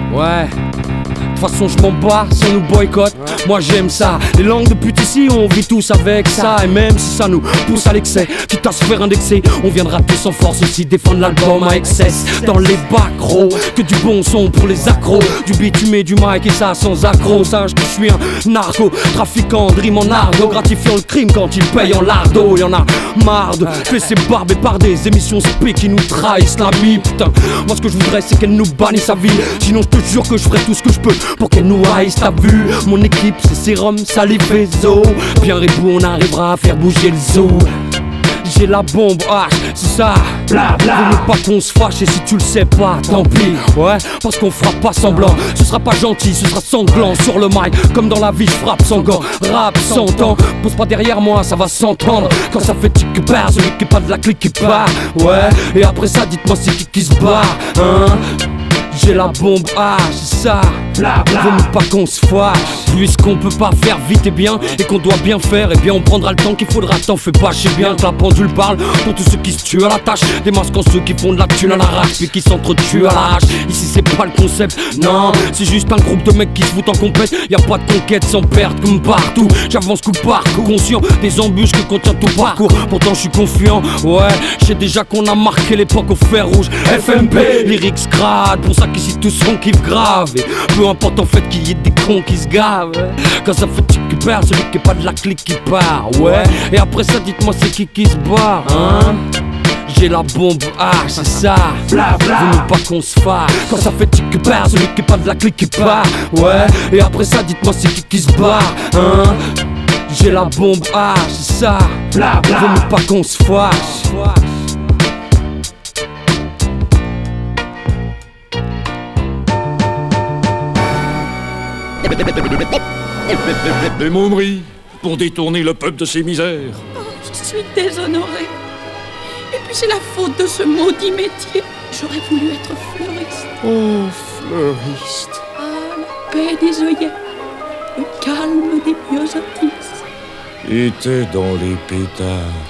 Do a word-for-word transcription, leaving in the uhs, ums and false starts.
Ouais. De toute façon je m'en bats, si on nous boycotte, ouais. Moi j'aime ça. Les langues de pute ici, on vit tous avec ça. Et même si ça nous pousse à l'excès, quitte à se faire indexer, on viendra tous en force aussi défendre l'album à excess. Dans les bacs gros, que du bon son pour les accros. Du bitumé, du mic et ça sans accro. Sache que je suis un narco, trafiquant de rime en argot, gratifiant le crime quand il paye en lardo. Y'en a marre de laisser barber par des émissions spé qui nous trahissent la vie. Putain, moi ce que je voudrais c'est qu'elle nous bannisse sa vie. Sinon je te jure que je ferai tout ce que je peux pour qu'elle nous haïsse, t'as vu. Mon équipe c'est sérum, salive et zo. Bien rebou, on arrivera à faire bouger le zoo. J'ai la bombe H, c'est ça. Bla bla. Vaut mieux pas qu'on se fâche et si tu le sais pas, tant pis. Ouais, parce qu'on fera pas semblant. Ce sera pas gentil, ce sera sanglant sur le mic. Comme dans la vie, je frappe sans gants. Rap sans temps, pose pas derrière moi, ça va s'entendre. Quand ça fait tic barre, celui qui est pas de la clique qui part. Ouais, et après ça, dites-moi c'est qui qui se barre, hein. J'ai la bombe H, c'est ça. Bla bla. Vaut mieux pas qu'on se fâche. Puisqu'on peut pas faire vite et bien et qu'on doit bien faire, et bien on prendra le temps qu'il faudra. T'en fais pas, je sais bien que la pendule parle pour tous ceux qui se tuent à la tâche. Des masques en ceux qui font de la thune à l'arrache puis qui s'entretuent à la hache. Ici c'est pas le concept, non, c'est juste un groupe de mecs qui se foutent en compète. Y'a pas de conquête sans perdre comme partout. J'avance coup par coup, conscient des embûches que contient tout parcours. Pourtant je suis confiant, ouais, j'sais déjà qu'on a marqué l'époque au fer rouge. F M P, lyrics grade, pour ça qu'ici tous on kiffe grave. Et peu importe en fait qu'il y ait des cons qui se gavent. Quand ça fait tic perd, celui qui est pas de la clique qui part, ouais. Et après ça dites-moi c'est qui qui se barre, hein. J'ai la bombe H, c'est ça. Bla bla. Vaut mieux pas qu'on se fâche. Quand ça fait tic perd, celui qui est pas de la clique qui part, ouais. Et après ça dites-moi c'est qui qui se barre, hein. J'ai la bombe H, c'est ça. Bla bla. Vaut mieux pas qu'on se fâche. Des momeries pour détourner le peuple de ses misères. Oh, je suis déshonorée. Et puis c'est la faute de ce maudit métier. J'aurais voulu être fleuriste. Oh, fleuriste. Ah, la paix des œillets, le calme des myosotis. Était dans les pétards.